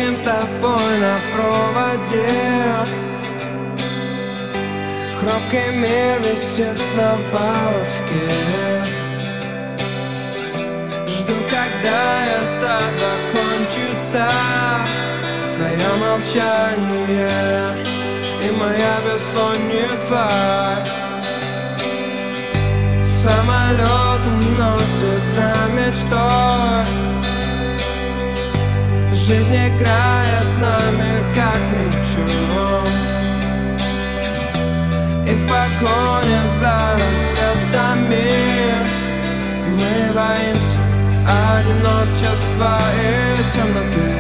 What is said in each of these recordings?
стоим с тобой на проводе. Хрупкий мир висит на волоске. Жду, когда это закончится. Твое молчание и моя бессонница. Самолет уносится мечтой. Жизнь играет нами как мячом. И в погоне за рассветами мы боимся одиночества и темноты.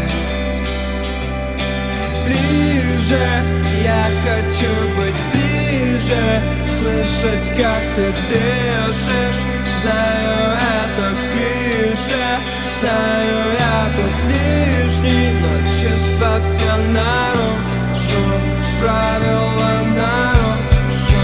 Ближе, я хочу быть ближе, слышать, как ты дышишь. Знаю, это клише, знаю, я тут лишний, но чувства все наружу, правила наружу.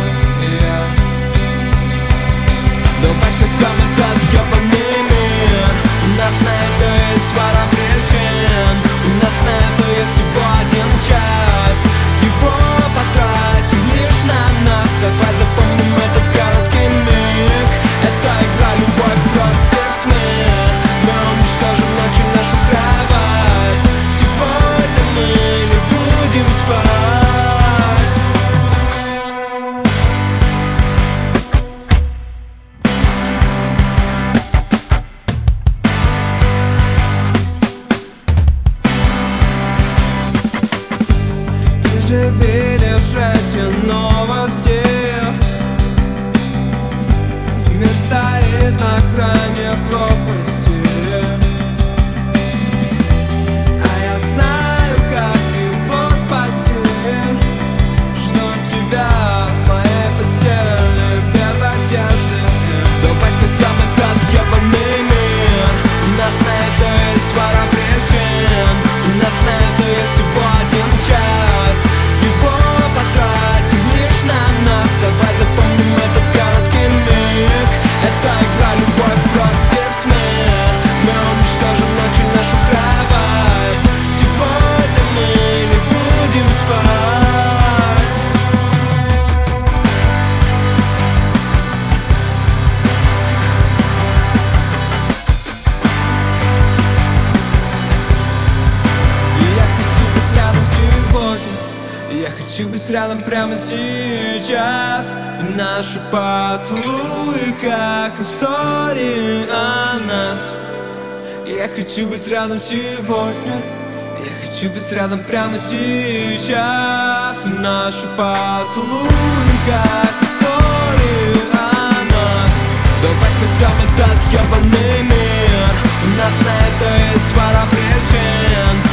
Давай спасем этот ёбаный мир. У нас на это есть пара причин. У нас на это есть всего 1 час. Его потратим лишь на нас. Давай запомним этот короткий миг. Это игра любовь против тьмы. Мы уничтожим ночью нашу кровать. Сегодня мы не будем спать. Ты же видишь эти новости. Мир стоит на грани пропасти. А я знаю, как его спасти. Жду тебя в моей постели без одежды. Давай спасем этот ёбаный мир. У нас на это есть пара причин. У нас на это есть всего 1 час. Его потратим лишь на нас. Давай запомним этот короткий миг. Это игра любовь против тьмы. Мы уничтожим ночью нашу кровать. Сегодня мы не будем спать. Я хочу быть рядом сегодня. Я хочу быть рядом прямо сейчас. И наши поцелуи, как истории о нас. Я хочу быть рядом сегодня. Я хочу быть рядом прямо сейчас. И наши поцелуи, как истории о нас. Давай спасем этот ёбаный мир. У нас на это есть пара причин.